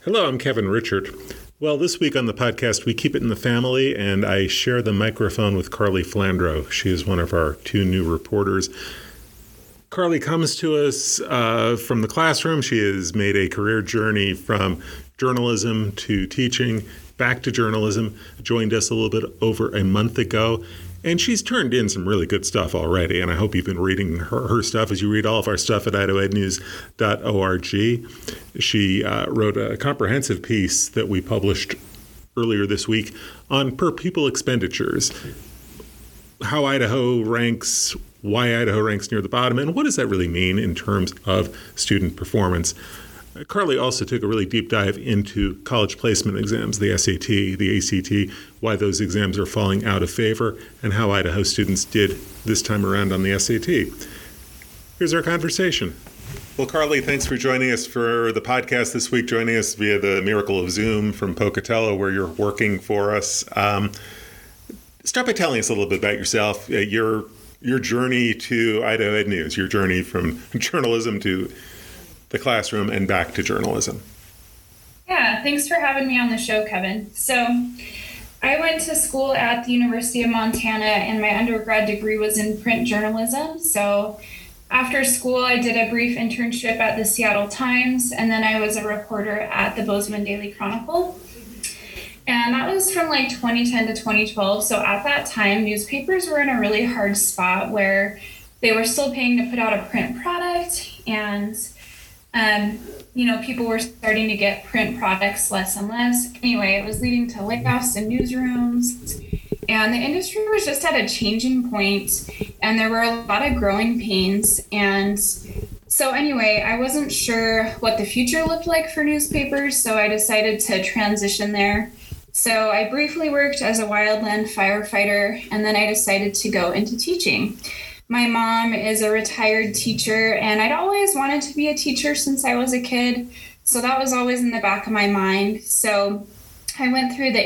Hello, I'm Kevin Richert. Well, this week on the podcast, we keep it in the family, and I share the microphone with Carly Flandro. She is one of our two new reporters. Carly comes to us from the classroom. She has made a career journey from journalism to teaching, back to journalism, joined us a little bit over a month ago. And she's turned in some really good stuff already, and I hope you've been reading her stuff as you read all of our stuff at idahoednews.org. She wrote a comprehensive piece that we published earlier this week on per pupil expenditures, how Idaho ranks, why Idaho ranks near the bottom, and what does that really mean in terms of student performance. Carly also took a really deep dive into college placement exams, the SAT, the ACT, why those exams are falling out of favor, and how Idaho students did this time around on the SAT. Here's our conversation. Well, Carly, thanks for joining us for the podcast this week, joining us via the miracle of Zoom from Pocatello, where you're working for us. Start by telling us a little bit about yourself, your journey to Idaho Ed News, your journey from journalism to the classroom and back to journalism. Yeah, thanks for having me on the show, Kevin. So I went to school at the University of Montana, and my undergrad degree was in print journalism. So after school, I did a brief internship at the Seattle Times, and then I was a reporter at the Bozeman Daily Chronicle. And that was from like 2010 to 2012. So at that time, newspapers were in a really hard spot where they were still paying to put out a print product, and people were starting to get print products less and less. Anyway, it was leading to layoffs in newsrooms, and the industry was just at a changing point, and there were a lot of growing pains. And so anyway, I wasn't sure what the future looked like for newspapers, so I decided to transition there. So I briefly worked as a wildland firefighter, and then I decided to go into teaching. My mom is a retired teacher, and I'd always wanted to be a teacher since I was a kid, so that was always in the back of my mind. So I went through the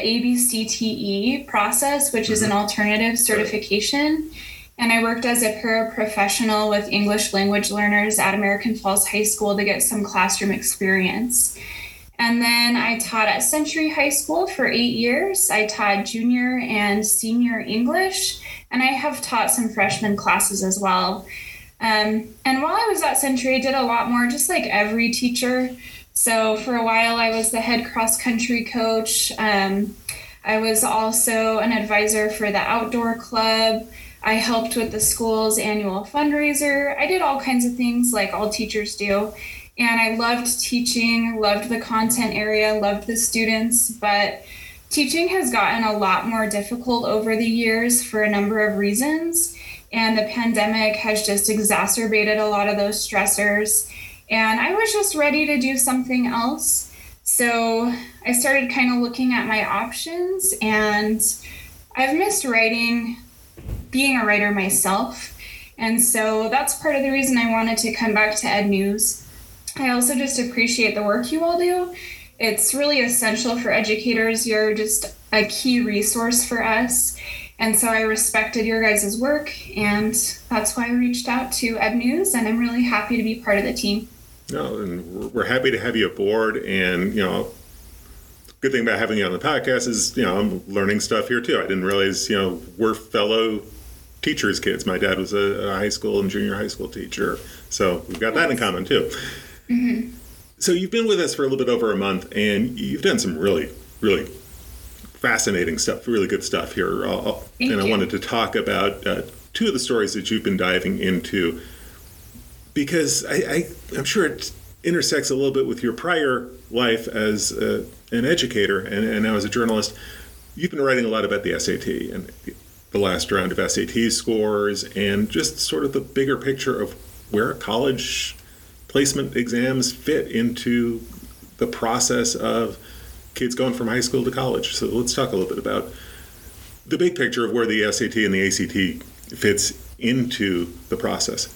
ABCTE process, which is an alternative certification, and I worked as a paraprofessional with English language learners at American Falls High School to get some classroom experience. And then I taught at Century High School for 8 years. I taught junior and senior English, and I have taught some freshman classes as well. And while I was at Century, I did a lot more, just like every teacher. So for a while, I was the head cross-country coach. I was also an advisor for the outdoor club. I helped with the school's annual fundraiser. I did all kinds of things like all teachers do. And I loved teaching, loved the content area, loved the students, but teaching has gotten a lot more difficult over the years for a number of reasons. And the pandemic has just exacerbated a lot of those stressors. And I was just ready to do something else. So I started kind of looking at my options, and I've missed writing, being a writer myself. And so that's part of the reason I wanted to come back to Ed News. I also just appreciate the work you all do. It's really essential for educators. You're just a key resource for us. And so I respected your guys' work, and that's why I reached out to Ed News, and I'm really happy to be part of the team. No, and we're happy to have you aboard. And, good thing about having you on the podcast is, I'm learning stuff here too. I didn't realize, we're fellow teachers' kids. My dad was a high school and junior high school teacher. So we've got that in common too. Mm-hmm. So you've been with us for a little bit over a month, and you've done some really, really fascinating stuff, really good stuff here. I wanted to talk about two of the stories that you've been diving into, because I'm sure it intersects a little bit with your prior life as an educator and now as a journalist. You've been writing a lot about the SAT and the last round of SAT scores, and just sort of the bigger picture of where college placement exams fit into the process of kids going from high school to college. So let's talk a little bit about the big picture of where the SAT and the ACT fits into the process.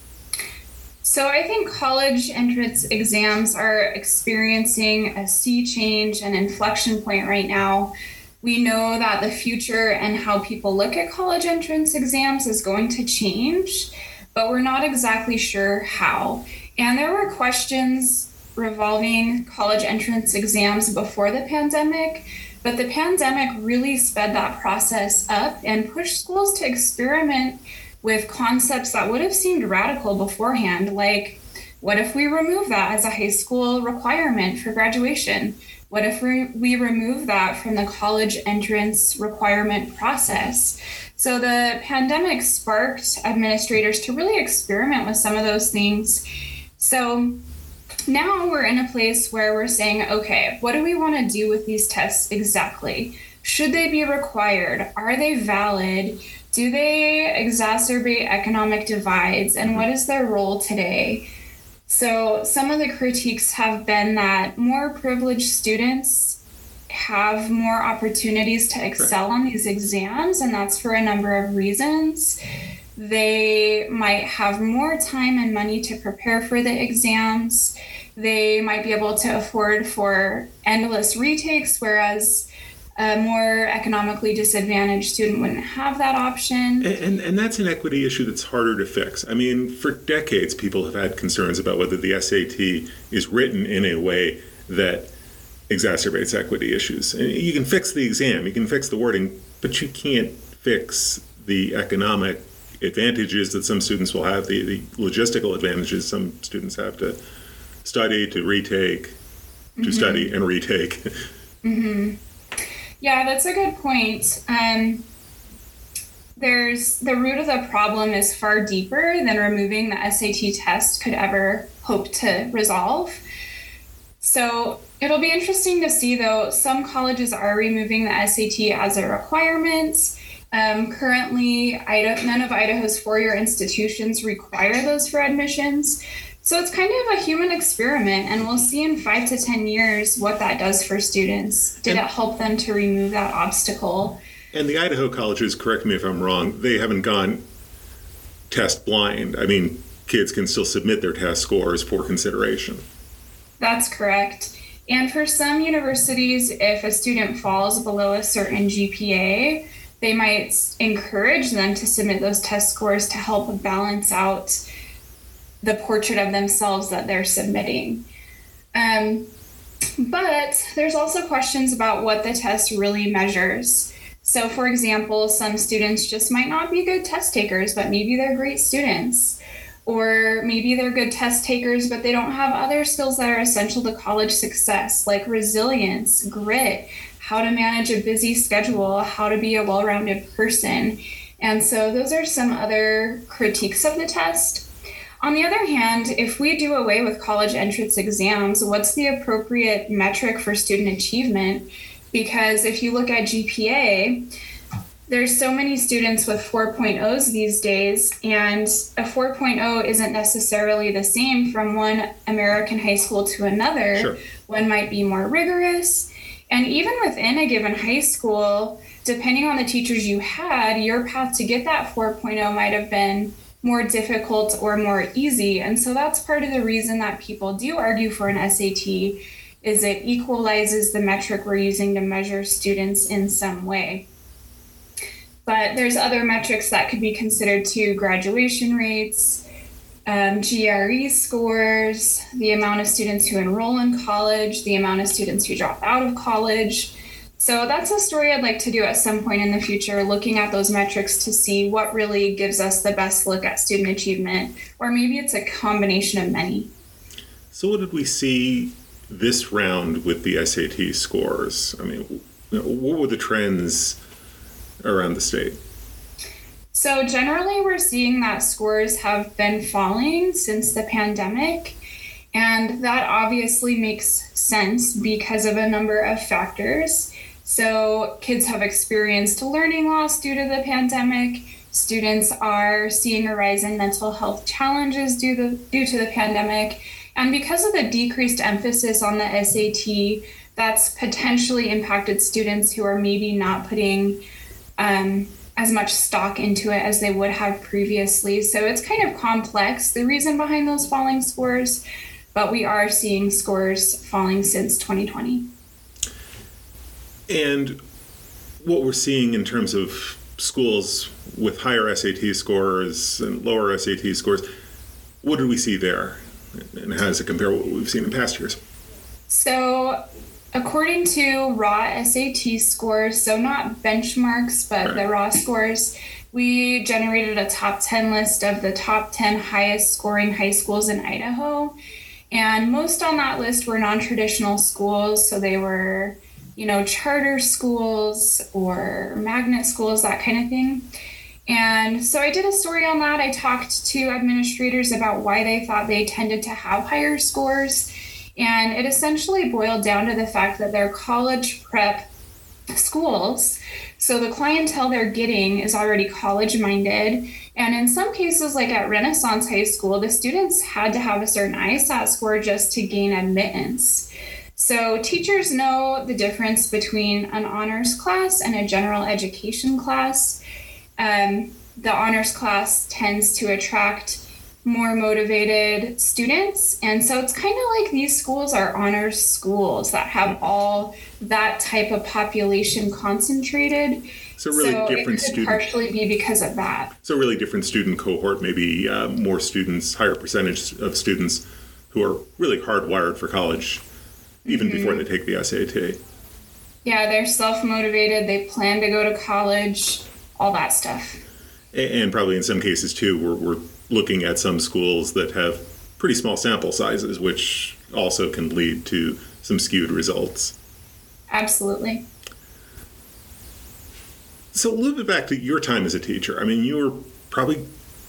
So I think college entrance exams are experiencing a sea change, an inflection point right now. We know that the future and how people look at college entrance exams is going to change, but we're not exactly sure how. And there were questions revolving college entrance exams before the pandemic, but the pandemic really sped that process up and pushed schools to experiment with concepts that would have seemed radical beforehand, like what if we remove that as a high school requirement for graduation? What if we remove that from the college entrance requirement process? So the pandemic sparked administrators to really experiment with some of those things. So now we're in a place where we're saying, okay, what do we want to do with these tests exactly? Should they be required? Are they valid? Do they exacerbate economic divides? And what is their role today? So some of the critiques have been that more privileged students have more opportunities to excel on these exams, and that's for a number of reasons. They might have more time and money to prepare for the exams. They might be able to afford for endless retakes, whereas a more economically disadvantaged student wouldn't have that option. And that's an equity issue that's harder to fix. I mean, for decades, people have had concerns about whether the SAT is written in a way that exacerbates equity issues. And you can fix the exam, you can fix the wording, but you can't fix the economic advantages that some students will have, the logistical advantages some students have to study, to retake, to study and retake. Yeah, that's a good point. There's the root of the problem is far deeper than removing the SAT test could ever hope to resolve. So it'll be interesting to see, though, some colleges are removing the SAT as a requirement. Currently, none of Idaho's four-year institutions require those for admissions. So it's kind of a human experiment, and we'll see in 5 to 10 years what that does for students. Did it help them to remove that obstacle? And the Idaho colleges, correct me if I'm wrong, they haven't gone test blind. I mean, kids can still submit their test scores for consideration. That's correct. And for some universities, if a student falls below a certain GPA, they might encourage them to submit those test scores to help balance out the portrait of themselves that they're submitting. But there's also questions about what the test really measures. So for example, some students just might not be good test takers, but maybe they're great students. Or maybe they're good test takers, but they don't have other skills that are essential to college success, like resilience, grit, how to manage a busy schedule, how to be a well-rounded person. And so those are some other critiques of the test. On the other hand, if we do away with college entrance exams, what's the appropriate metric for student achievement? Because if you look at GPA, there's so many students with 4.0s these days, and a 4.0 isn't necessarily the same from one American high school to another. Sure. One might be more rigorous. And even within a given high school, depending on the teachers you had, your path to get that 4.0 might have been more difficult or more easy. And so that's part of the reason that people do argue for an SAT, is it equalizes the metric we're using to measure students in some way. But there's other metrics that could be considered too: graduation rates, GRE scores, the amount of students who enroll in college, the amount of students who drop out of college. So that's a story I'd like to do at some point in the future, looking at those metrics to see what really gives us the best look at student achievement, or maybe it's a combination of many. So what did we see this round with the SAT scores? I mean, what were the trends around the state? So generally, we're seeing that scores have been falling since the pandemic. And that obviously makes sense because of a number of factors. So kids have experienced learning loss due to the pandemic. Students are seeing a rise in mental health challenges due to the pandemic. And because of the decreased emphasis on the SAT, that's potentially impacted students who are maybe not putting as much stock into it as they would have previously. So it's kind of complex, the reason behind those falling scores, but we are seeing scores falling since 2020. And what we're seeing in terms of schools with higher SAT scores and lower SAT scores, what did we see there? And how does it compare to what we've seen in past years? So, according to raw SAT scores, so not benchmarks, but the raw scores, we generated a top 10 list of the top 10 highest scoring high schools in Idaho. And most on that list were non-traditional schools. So they were, charter schools or magnet schools, that kind of thing. And so I did a story on that. I talked to administrators about why they thought they tended to have higher scores. And it essentially boiled down to the fact that they're college prep schools. So the clientele they're getting is already college minded. And in some cases, like at Renaissance High School, the students had to have a certain ISAT score just to gain admittance. So teachers know the difference between an honors class and a general education class. The honors class tends to attract more motivated students. And so it's kind of like these schools are honors schools that have all that type of population concentrated. So really different it could partially be because of that. So really different student cohort, maybe more students, higher percentage of students who are really hardwired for college, even before they take the SAT. Yeah, they're self-motivated. They plan to go to college, all that stuff. And probably in some cases, too, we're looking at some schools that have pretty small sample sizes, which also can lead to some skewed results. Absolutely. So a little bit back to your time as a teacher. I mean, you were probably,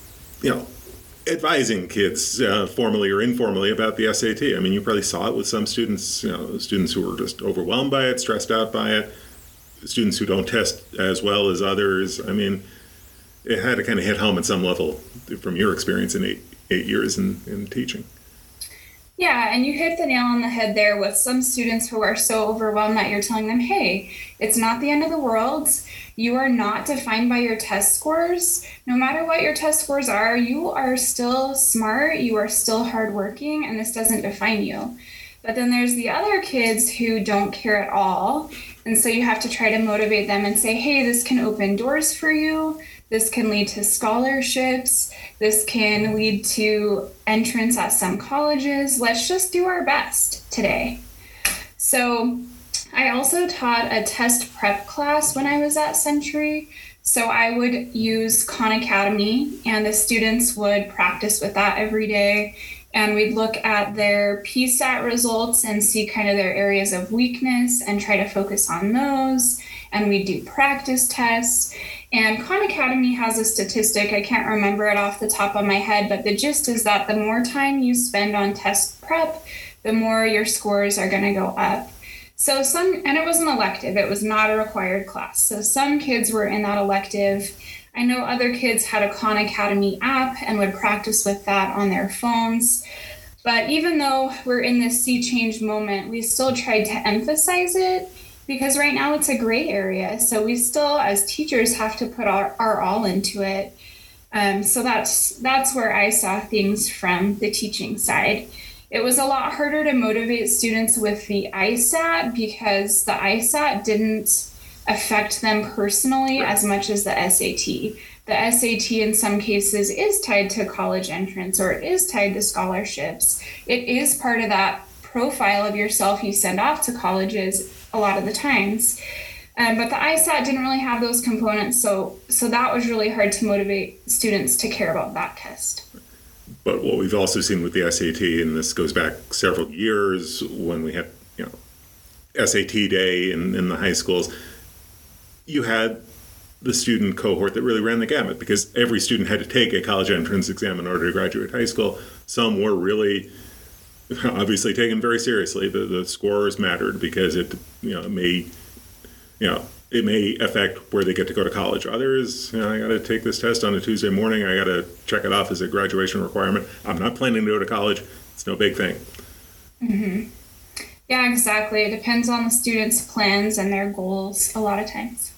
advising kids formally or informally about the SAT. I mean, you probably saw it with some students, students who were just overwhelmed by it, stressed out by it, students who don't test as well as others. I mean, it had to kind of hit home at some level from your experience in eight years in teaching. Yeah, and you hit the nail on the head there with some students who are so overwhelmed that you're telling them, hey, it's not the end of the world. You are not defined by your test scores. No matter what your test scores are, you are still smart, you are still hardworking, and this doesn't define you. But then there's the other kids who don't care at all. And so you have to try to motivate them and say, hey, this can open doors for you. This can lead to scholarships. This can lead to entrance at some colleges. Let's just do our best today. So I also taught a test prep class when I was at Century. So I would use Khan Academy, and the students would practice with that every day. And we'd look at their PSAT results and see kind of their areas of weakness and try to focus on those. And we'd do practice tests. And Khan Academy has a statistic, I can't remember it off the top of my head, but the gist is that the more time you spend on test prep, the more your scores are going to go up. So and it was an elective, it was not a required class. So some kids were in that elective. I know other kids had a Khan Academy app and would practice with that on their phones. But even though we're in this sea change moment, we still tried to emphasize it because right now it's a gray area. So we still, as teachers, have to put our all into it. So that's where I saw things from the teaching side. It was a lot harder to motivate students with the ISAT because the ISAT didn't affect them personally as much as the SAT. The SAT in some cases is tied to college entrance or it is tied to scholarships. It is part of that profile of yourself you send off to colleges a lot of the times. But the ISAT didn't really have those components, so that was really hard to motivate students to care about that test. But what we've also seen with the SAT, and this goes back several years when we had, SAT day in the high schools, you had the student cohort that really ran the gamut because every student had to take a college entrance exam in order to graduate high school. Some were really obviously taken very seriously. The scores mattered because it may affect where they get to go to college. Others, I got to take this test on a Tuesday morning. I got to check it off as a graduation requirement. I'm not planning to go to college. It's no big thing. Mm-hmm. Yeah, exactly. It depends on the students' plans and their goals a lot of times.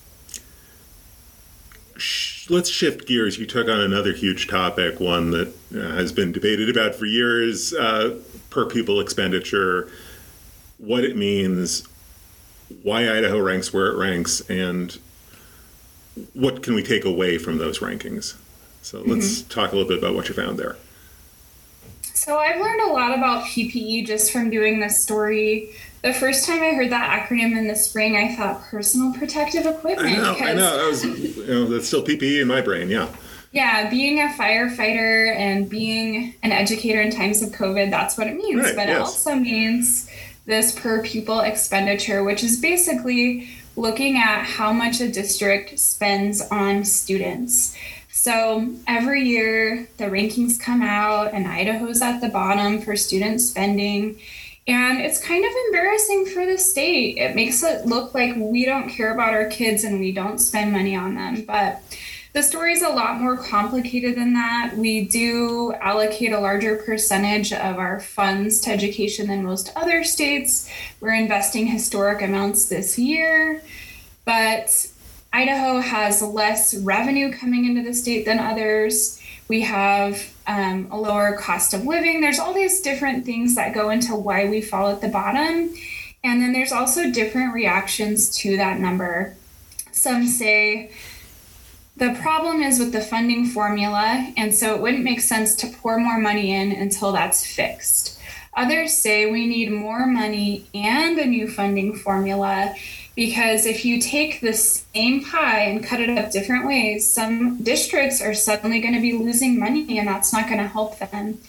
Let's shift gears. You took on another huge topic, one that has been debated about for years, per pupil expenditure, what it means, why Idaho ranks where it ranks, and what can we take away from those rankings. So let's talk a little bit about what you found there. So I've learned a lot about PPE just from doing this story. The first time I heard that acronym in the spring, I thought personal protective equipment. I know. That's still PPE in my brain. Yeah. Yeah, being a firefighter and being an educator in times of COVID, that's what it means. Right, but yes. It also means this per pupil expenditure, which is basically looking at how much a district spends on students. So every year the rankings come out and Idaho's at the bottom for student spending. And it's kind of embarrassing for the state. It makes it look like we don't care about our kids and we don't spend money on them. But the story is a lot more complicated than that. We do allocate a larger percentage of our funds to education than most other states. We're investing historic amounts this year, but Idaho has less revenue coming into the state than others. We have a lower cost of living. There's all these different things that go into why we fall at the bottom. And then there's also different reactions to that number. Some say the problem is with the funding formula, and so it wouldn't make sense to pour more money in until that's fixed. Others say we need more money and a new funding formula because if you take the same pie and cut it up different ways, some districts are suddenly going to be losing money and that's not going to help them.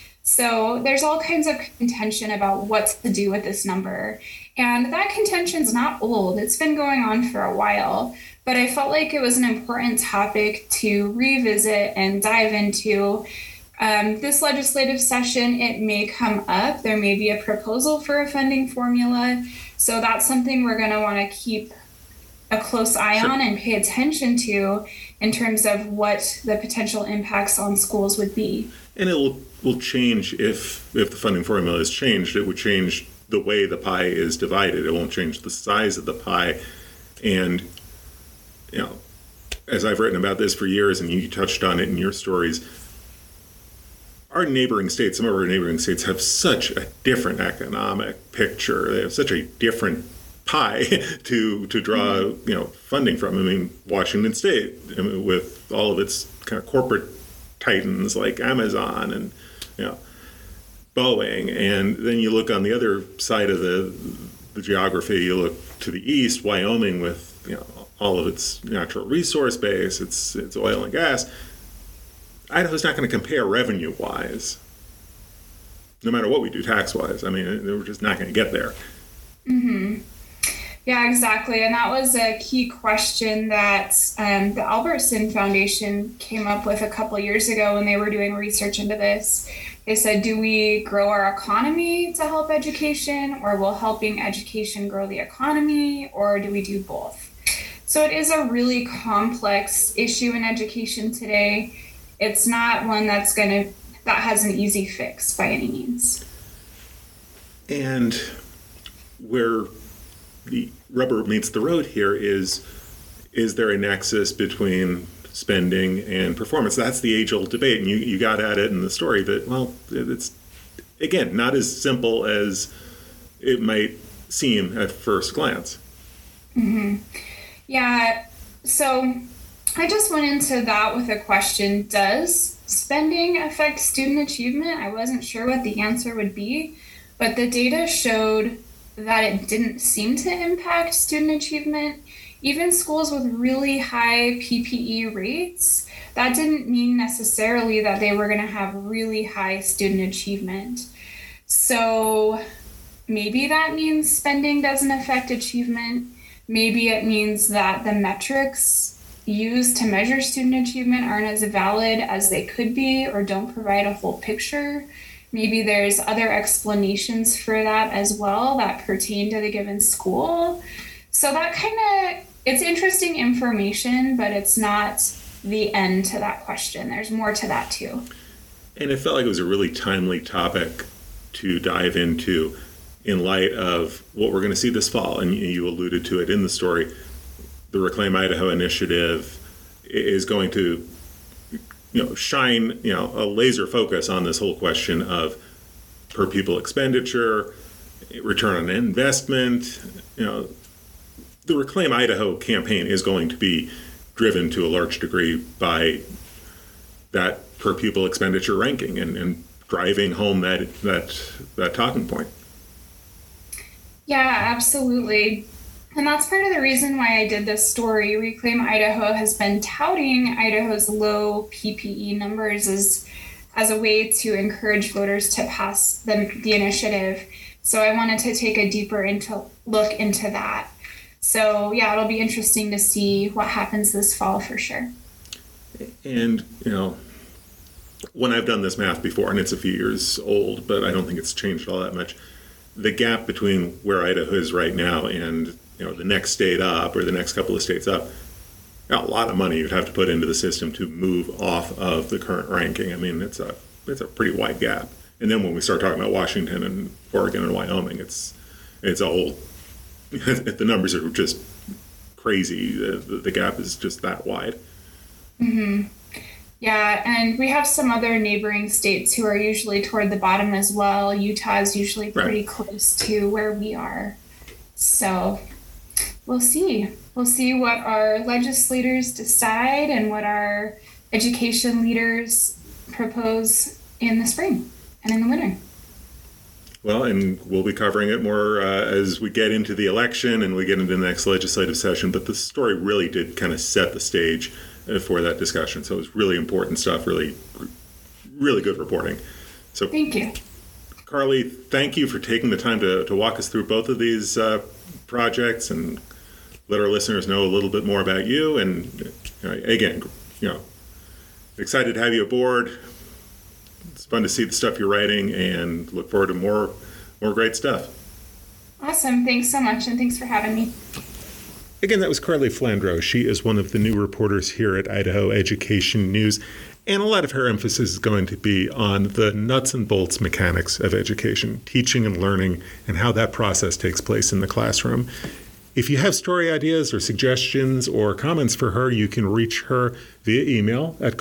So there's all kinds of contention about what to do with this number. And that contention's not old. It's been going on for a while. But I felt like it was an important topic to revisit and dive into. This legislative session, it may come up. There may be a proposal for a funding formula. So that's something we're going to want to keep a close eye on and pay attention to in terms of what the potential impacts on schools would be. And it will change if the funding formula is changed. It would change the way the pie is divided. It won't change the size of the pie. And, as I've written about this for years, and you touched on it in your stories, some of our neighboring states have such a different economic picture. They have such a different pie to draw, funding from. I mean, Washington State, with all of its kind of corporate titans like Amazon and, Boeing. And then you look on the other side of the geography, you look to the east, Wyoming with, all of its natural resource base, its oil and gas. Idaho's not going to compare revenue-wise, no matter what we do tax-wise. I mean, we're just not going to get there. Mm-hmm. Yeah, exactly. And that was a key question that the Albertson Foundation came up with a couple years ago when they were doing research into this. They said, do we grow our economy to help education, or will helping education grow the economy, or do we do both? So it is a really complex issue in education today. It's not one that has an easy fix by any means. And where the rubber meets the road here is there a nexus between spending and performance? That's the age-old debate, and you got at it in the story that, well, it's, again, not as simple as it might seem at first glance. Mm-hmm. Yeah, so I just went into that with a question, does spending affect student achievement? I wasn't sure what the answer would be, but the data showed that it didn't seem to impact student achievement. Even schools with really high PPE rates, that didn't mean necessarily that they were going to have really high student achievement. So maybe that means spending doesn't affect achievement. Maybe it means that the metrics used to measure student achievement aren't as valid as they could be or don't provide a whole picture. Maybe there's other explanations for that as well that pertain to the given school. So that it's interesting information, but it's not the end to that question. There's more to that too. And it felt like it was a really timely topic to dive into in light of what we're going to see this fall. And you alluded to it in the story. The Reclaim Idaho initiative is going to shine a laser focus on this whole question of per pupil expenditure, return on investment. The Reclaim Idaho campaign is going to be driven to a large degree by that per pupil expenditure ranking and driving home that talking point. Yeah, absolutely. And that's part of the reason why I did this story. Reclaim Idaho has been touting Idaho's low PPE numbers as a way to encourage voters to pass the initiative. So I wanted to take a deeper look into that. So yeah, it'll be interesting to see what happens this fall for sure. And, when I've done this math before, and it's a few years old, but I don't think it's changed all that much, the gap between where Idaho is right now and the next state up or the next couple of states up, a lot of money you'd have to put into the system to move off of the current ranking. I mean, it's a pretty wide gap. And then when we start talking about Washington and Oregon and Wyoming, it's a whole. The numbers are just crazy. The gap is just that wide. Mm-hmm. Yeah, and we have some other neighboring states who are usually toward the bottom as well. Utah is usually pretty close to where we are. So we'll see. We'll see what our legislators decide and what our education leaders propose in the spring and in the winter. Well, and we'll be covering it more as we get into the election and we get into the next legislative session. But the story really did kind of set the stage for that discussion. So it was really important stuff, really, really good reporting. So thank you. Carly, thank you for taking the time to walk us through both of these projects and let our listeners know a little bit more about you. And again, excited to have you aboard. It's fun to see the stuff you're writing and look forward to more great stuff. Awesome. Thanks so much. And thanks for having me. Again, that was Carly Flandreau. She is one of the new reporters here at Idaho Education News. And a lot of her emphasis is going to be on the nuts and bolts mechanics of education, teaching and learning, and how that process takes place in the classroom. If you have story ideas or suggestions or comments for her, you can reach her via email at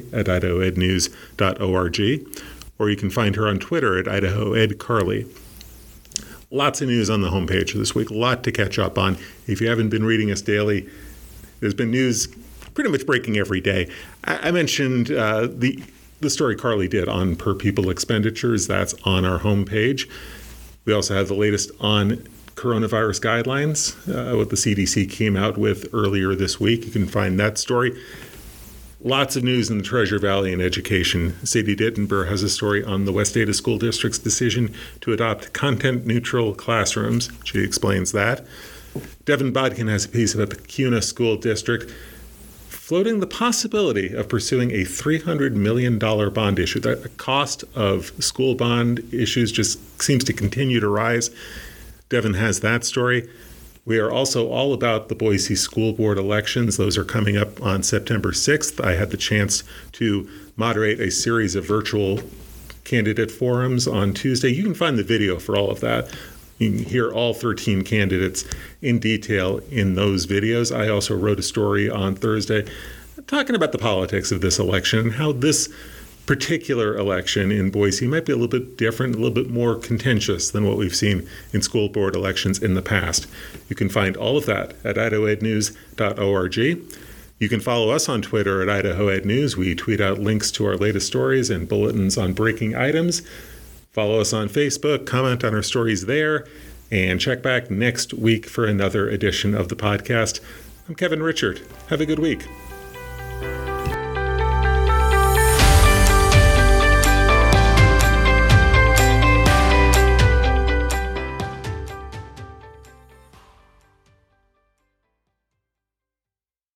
carly@idahoednews.org, or you can find her on Twitter at idahoedcarly. Lots of news on the homepage this week, a lot to catch up on. If you haven't been reading us daily, there's been news pretty much breaking every day. I mentioned the story Carly did on per pupil expenditures. That's on our homepage. We also have the latest on coronavirus guidelines, what the CDC came out with earlier this week. You can find that story. Lots of news in the Treasure Valley in education. Sadie Dittenber has a story on the West Ada School District's decision to adopt content-neutral classrooms. She explains that. Devin Bodkin has a piece about the Kuna School District floating the possibility of pursuing a $300 million bond issue. The cost of school bond issues just seems to continue to rise. Devin has that story. We are also all about the Boise School Board elections. Those are coming up on September 6th. I had the chance to moderate a series of virtual candidate forums on Tuesday. You can find the video for all of that. You can hear all 13 candidates in detail in those videos. I also wrote a story on Thursday talking about the politics of this election and how this particular election in Boise might be a little bit different, a little bit more contentious than what we've seen in school board elections in the past. You can find all of that at idahoednews.org. You can follow us on Twitter at idahoednews. We tweet out links to our latest stories and bulletins on breaking items. Follow us on Facebook, comment on our stories there, and check back next week for another edition of the podcast. I'm Kevin Richard. Have a good week.